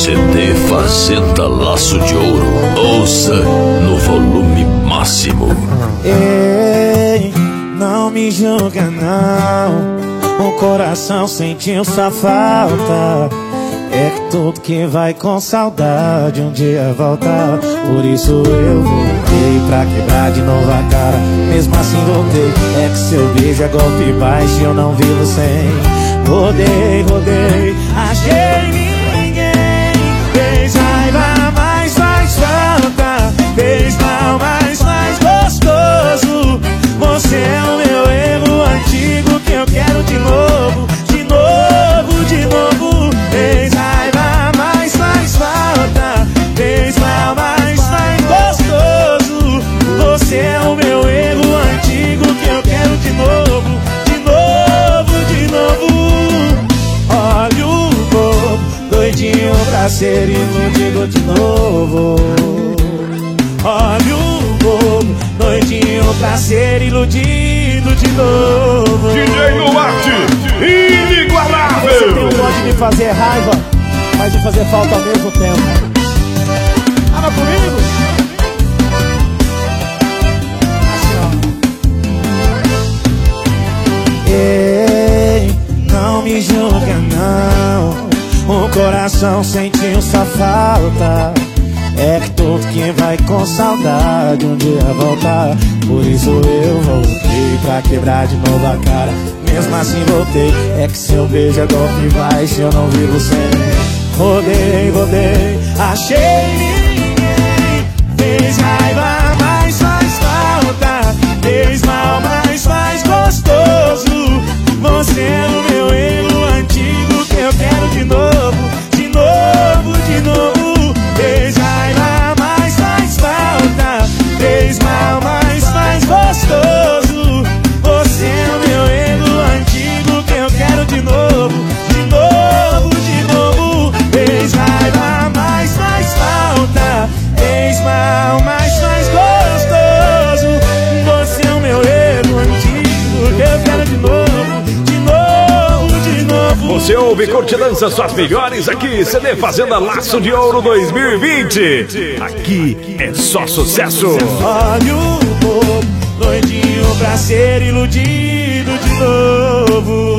CD Fazenda Laço de Ouro. Ouça no volume máximo. Ei, não me julga não, o coração sentiu sua falta. É que tudo que vai com saudade um dia volta. Por isso eu voltei pra quebrar de novo a cara. Mesmo assim voltei, é que seu beijo é golpe baixo e eu não vivo sem. Rodei, rodei, achei ninguém. Fez raiva, mas faz falta. Fez mal, mas faz gostoso. Você é o meu erro antigo que eu quero de novo. De novo, de novo. Fez raiva, mas faz falta. Fez mal, mas faz gostoso. Você é o meu erro antigo que eu quero de novo. De novo, de novo. Olha o bobo, doidinho pra ser iludido de novo. Olha o bobo, doidinho pra ser iludido de novo. DJ Duarte, inigualável. Você tem o dom de me fazer raiva, mas de fazer falta ao mesmo tempo. Tava comigo? Ei, não me julga não, o coração sentiu sua falta. É que todo quem vai com saudade um dia voltar. Por isso eu voltei pra quebrar de novo a cara. Mesmo assim voltei, é que seu beijo é golpe baixo e eu não vivo sem. Rodei, rodei, achei ninguém. Fez raiva, mas faz falta. Fez mal, mas faz gostoso. Você é o meu erro antigo que eu quero de novo. De novo, de novo. Fez raiva, mas faz falta. Fez mal, mas faz gostoso. Você é o meu erro antigo que eu quero de novo. De novo, de novo. Fez raiva, mas faz falta. Fez mal, mas faz gostoso. Você é o meu erro antigo que eu quero de novo. De novo, de novo. Você ouve e curte e dança suas melhores aqui, CD Fazenda Laço de Ouro 2020. Aqui é só sucesso. Olha o bobo, doidinho pra ser iludido de novo.